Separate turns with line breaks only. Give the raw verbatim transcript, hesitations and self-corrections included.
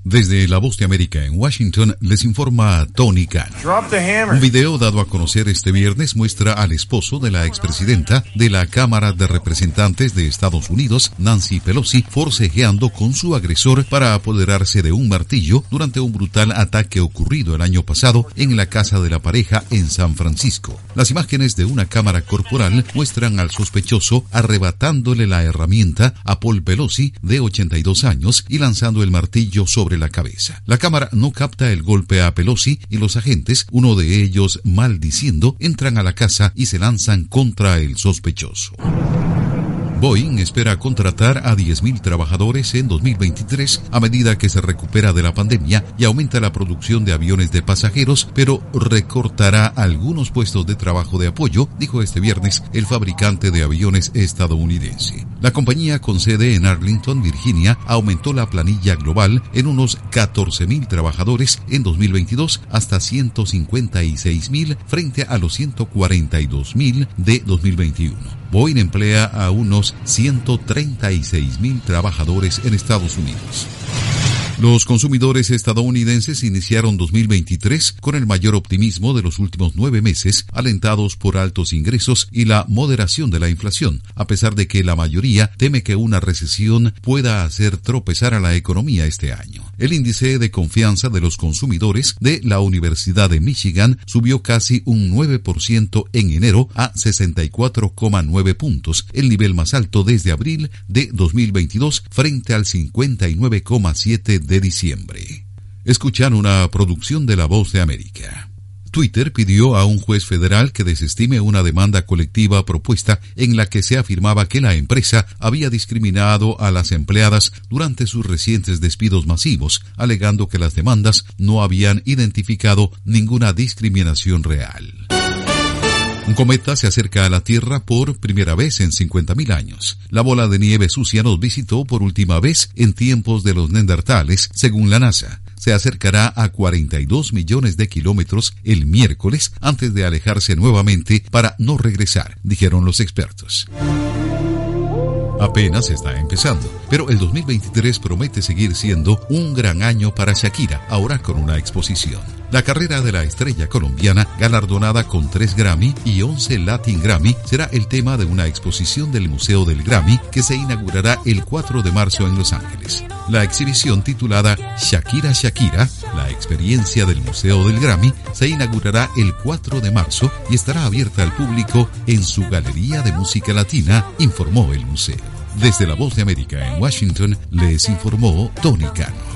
Desde La Voz de América en Washington les informa Tony Cano. Un video dado a conocer este viernes muestra al esposo de la expresidenta de la Cámara de Representantes de Estados Unidos, Nancy Pelosi, forcejeando con su agresor para apoderarse de un martillo durante un brutal ataque ocurrido el año pasado en la casa de la pareja en San Francisco. Las imágenes de una cámara corporal muestran al sospechoso arrebatándole la herramienta a Paul Pelosi, de ochenta y dos años, y lanzando el martillo sobre la cabeza. La cámara no capta el golpe a Pelosi y los agentes, uno de ellos maldiciendo, entran a la casa y se lanzan contra el sospechoso. Boeing espera contratar a diez mil trabajadores en dos mil veintitrés a medida que se recupera de la pandemia y aumenta la producción de aviones de pasajeros, pero recortará algunos puestos de trabajo de apoyo, dijo este viernes el fabricante de aviones estadounidense. La compañía con sede en Arlington, Virginia, aumentó la planilla global en unos catorce mil trabajadores en dos mil veintidós hasta ciento cincuenta y seis mil frente a los ciento cuarenta y dos mil de dos mil veintiuno. Boeing emplea a unos ciento treinta y seis mil trabajadores en Estados Unidos. Los consumidores estadounidenses iniciaron dos mil veintitrés con el mayor optimismo de los últimos nueve meses, alentados por altos ingresos y la moderación de la inflación, a pesar de que la mayoría teme que una recesión pueda hacer tropezar a la economía este año. El índice de confianza de los consumidores de la Universidad de Michigan subió casi un nueve por ciento en enero a sesenta y cuatro coma nueve puntos, el nivel más alto desde abril de dos mil veintidós frente al cincuenta y nueve coma siete de diciembre. Escuchan una producción de La Voz de América. Twitter pidió a un juez federal que desestime una demanda colectiva propuesta en la que se afirmaba que la empresa había discriminado a las empleadas durante sus recientes despidos masivos, alegando que las demandas no habían identificado ninguna discriminación real. Un cometa se acerca a la Tierra por primera vez en cincuenta mil años. La bola de nieve sucia nos visitó por última vez en tiempos de los neandertales, según la NASA. Se acercará a cuarenta y dos millones de kilómetros el miércoles antes de alejarse nuevamente para no regresar, dijeron los expertos. Apenas está empezando, pero el dos mil veintitrés promete seguir siendo un gran año para Shakira, ahora con una exposición. La carrera de la estrella colombiana, galardonada con tres Grammy y once Latin Grammy, será el tema de una exposición del Museo del Grammy que se inaugurará el cuatro de marzo en Los Ángeles. La exhibición, titulada Shakira Shakira, la experiencia del Museo del Grammy, se inaugurará el cuatro de marzo y estará abierta al público en su Galería de Música Latina, informó el museo. Desde La Voz de América en Washington, les informó Tony Cano.